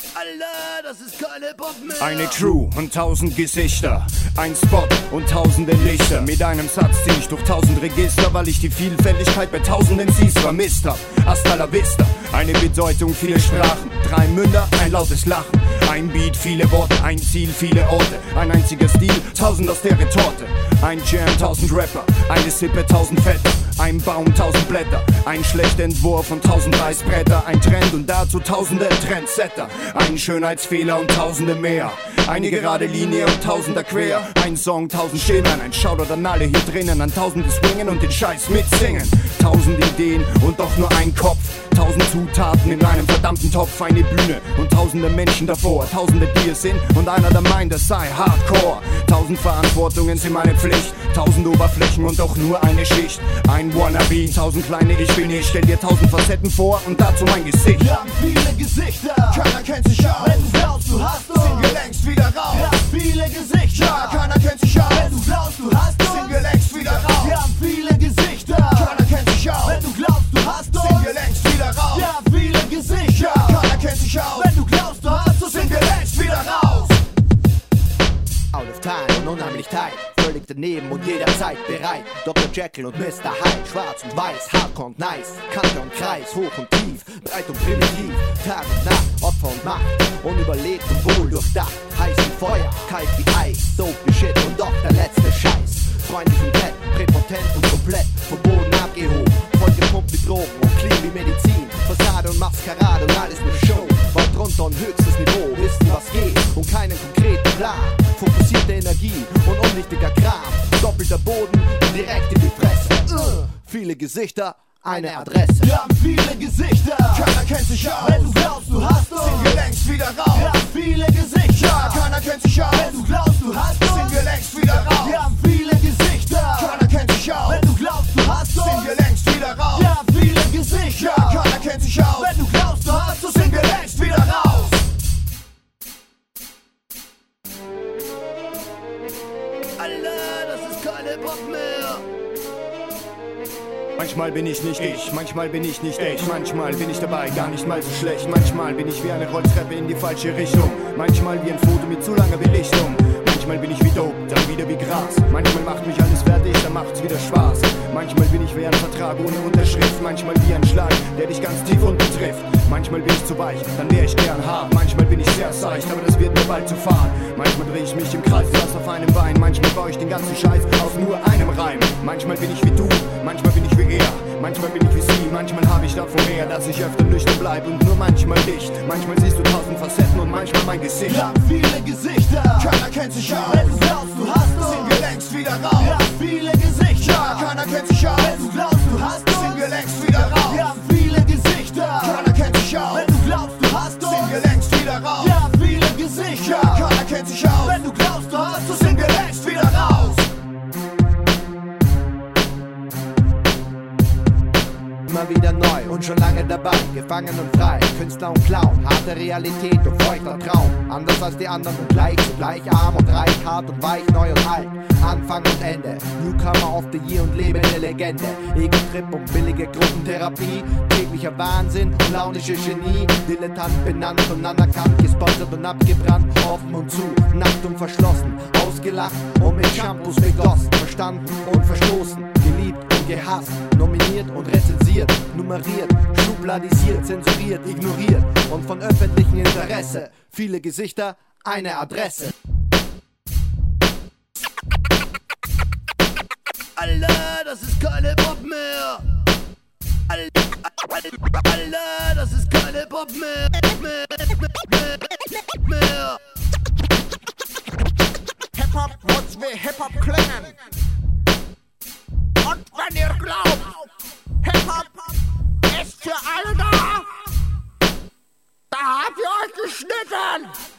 Alter, das ist keine Hip-Hop mehr. Eine Crew und 1000 Gesichter, ein Spot und tausende Lichter. Mit einem Satz zieh ich durch 1000 Register, weil ich die Vielfältigkeit bei tausenden Cs vermisst hab. Hasta la vista, eine Bedeutung, viele Sprachen, 3 Münder, ein lautes Lachen. Ein Beat, viele Worte, ein Ziel, viele Orte. Ein einziger Stil, 1000 aus der Retorte. Ein Jam, 1000 Rapper, eine Sippe, 1000 Vetter. Ein Baum, 1000 Blätter, ein schlechter Entwurf von 1000 Reißbretter. Ein Trend und dazu tausende Trendsetter. Ein Schönheitsfehler und tausende mehr. Eine gerade Linie und tausender quer. Ein Song, 1000 Schemen, ein Shoutout an alle hier drinnen. An tausende swingen und den Scheiß mitsingen. 1000 Ideen und doch nur ein Kopf. 1000 Zutaten in einem verdammten Topf. Eine Bühne und tausende Menschen davor. Tausende, die es sind und einer, der meint, es sei Hardcore. 1000 Verantwortungen sind meine Pflicht. 1000 Oberflächen und doch nur eine Schicht. Ein Wannabe, 1000 kleine Ich bin ich. Stell dir 1000 Facetten vor und dazu mein Gesicht. Wir haben viele Gesichter, keiner kennt sich aus. Wenn du glaubst, du hast uns, sind wir längst wieder raus. Wir haben viele Gesichter, keiner kennt sich aus. Wenn du glaubst, du hast uns, sind wir längst wieder raus. Wir haben viele Gesichter, keiner kennt sich aus. Wenn du glaubst, du hast uns, sind wir längst wieder raus. Wir haben viele Gesichter, keiner kennt sich aus. Wenn du glaubst, du hast uns, sind wir längst wieder raus. Out of time und unheimlich tight, völlig daneben und jederzeit bereit. Dr. Jekyll und Mr. Hyde, schwarz und weiß, hardcore und nice, Kante und Kreis, hoch und tief, breit und primitiv, Tag und Nacht, Opfer und Macht, unüberlegt und wohl durchdacht, heiß wie Feuer, kalt wie Eis, dope wie Shit und doch der letzte Scheiß. Freundlich und nett, präpotent und komplett, vom Boden abgehoben, vollgepumpt mit Drogen und clean wie Medizin, Fassade und Maskerade und alles nur Show, weit drunter und höchstes Niveau, wissen was geht und keinen konkreten Plan. Fokussierte Energie und unwichtiger Kram. Doppelter Boden und direkt in die Fresse. Viele Gesichter, eine Adresse. Wir haben viele Gesichter, keiner kennt sich aus. Wenn du glaubst, du hast uns, sind wir längst wieder raus. Wir haben viele Gesichter, keiner kennt sich aus. Wenn du glaubst, du hast uns, sind wir längst wieder raus. Wir haben viele Gesichter, keiner kennt sich aus. Wenn du glaubst, du hast uns, sind wir längst wieder raus. Wir haben viele Gesichter, keiner kennt sich aus. Wenn du glaubst, du hast uns, sind wir längst wieder raus. Alter, das ist keine Hip-Hop mehr. Manchmal bin ich nicht ich, manchmal bin ich nicht echt. Manchmal bin ich dabei, gar nicht mal so schlecht. Manchmal bin ich wie eine Rolltreppe in die falsche Richtung. Manchmal wie ein Foto mit zu langer Belichtung. Manchmal bin ich wie Dope, dann wieder wie Gras. Manchmal macht mich alles fertig, dann macht's wieder Spaß. Manchmal bin ich wie ein Vertrag ohne Unterschrift. Manchmal wie ein Schlag, der dich ganz tief unten trifft. Manchmal bin ich zu weich, dann wär ich gern hart. Manchmal bin ich sehr seicht, aber das wird mir bald zu fahren. Manchmal dreh ich mich im Kreis, fast auf einem Bein. Manchmal baue ich den ganzen Scheiß auf nur einem Reim. Manchmal bin ich wie du, manchmal bin ich wie er. Manchmal bin ich wie sie, manchmal habe ich davon mehr, dass ich öfter nüchtern bleib und nur manchmal dich. Manchmal siehst du 1000 Facetten und manchmal mein Gesicht. Wir haben viele Gesichter, keiner kennt sich aus. Wenn du glaubst, du hast uns, sind wir längst wieder raus. Wir haben viele Gesichter, keiner kennt sich aus. Wenn du glaubst, du hast uns, sind wir längst wieder raus. Wir haben viele Gesichter, keiner kennt sich aus. Wenn du glaubst, du hast uns, sind wir längst wieder raus. Wir haben viele Gesichter, keiner kennt sich aus. Wenn du glaubst, du hast uns, sind wir längst wieder raus. Immer wieder neu und schon lange dabei, gefangen und frei, Künstler und Clown, harte Realität und feuchter Traum. Anders als die anderen und gleich, zugleich arm und reich, hart und weich, neu und alt, Anfang und Ende, Newcomer of the Year und lebende Legende, Ego-Trip und billige Gruppentherapie, täglicher Wahnsinn und launische Genie, Dilettant benannt und anerkannt, gesponsert und abgebrannt, offen und zu, nackt und verschlossen, ausgelacht und mit Shampoos begossen, verstanden und verstoßen, geliebt und gehasst, nominiert und rezensiert, nummeriert, schubladisiert, zensuriert, ignoriert und von öffentlichem Interesse. Viele Gesichter, eine Adresse. Alter, das ist keine Hip-Hop mehr. Alter, das ist keine Hip-Hop mehr. Hip-Hop muss wie Hip-Hop klingen. Und wenn ihr glaubt, Hip-Hop ist für alle da, da habt ihr euch geschnitten.